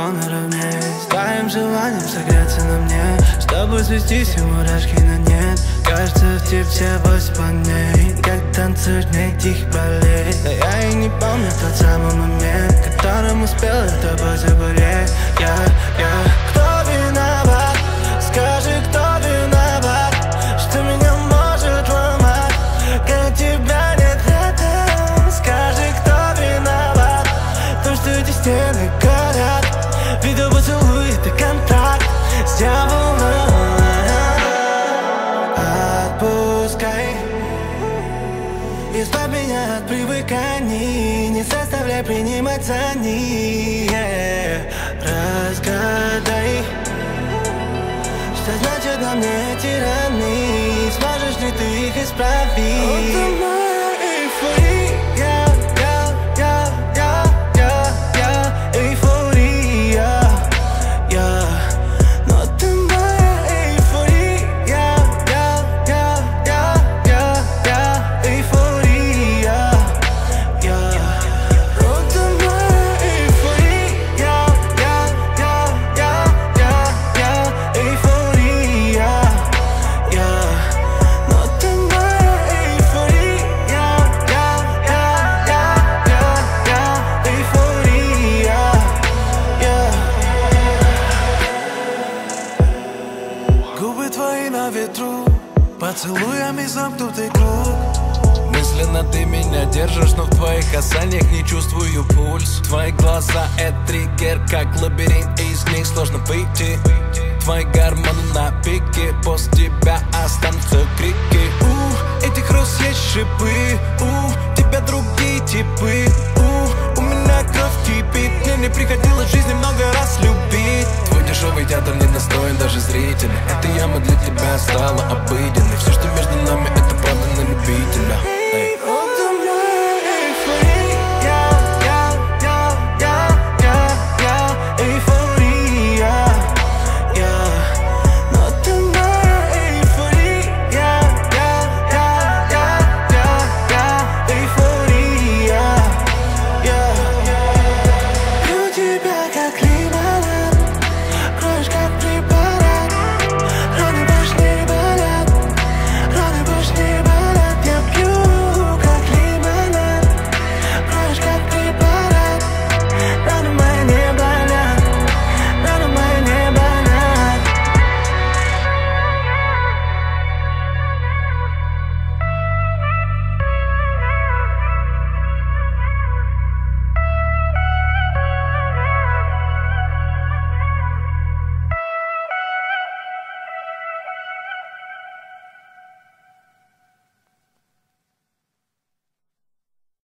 наравне с твоим желанием согреться на мне, чтобы свести все мурашки на нет. Кажется, в тебе вся планет, как танцуешь мне тихий балет. Но я и не помню тот самый момент, которым успел с тобой заболеть. Кто виноват? Скажи, кто виноват, что меня может ломать, когда тебя нет рядом? Скажи, кто виноват, то, что эти стены горят. Видео поцелуй — это контракт с дьяволом. Отпускай, избавь меня от привыканий, не заставляй принимать за них. Разгадай, что значит на мне эти раны, сможешь ли ты их исправить? Это моя эйфория, эйфория, но ты моя эйфория, эйфория, но ты моя эйфория, эйфория, но ты моя эйфория, эйфория. Губы твои на ветру, поцелуями замкнутый круг. Мысленно ты меня держишь, но в твоих касаниях не чувствую пульс. Твои глаза — это триггер, как лабиринт, из них сложно выйти. Твои гормоны на пике, после тебя останутся крики. Этих роз есть шипы, тебя другие типы. У меня кровь кипит, мне не приходилось в жизни много раз любить. Твой дешевый театр не достоин даже зрителя, эта яма для тебя стала обыденной.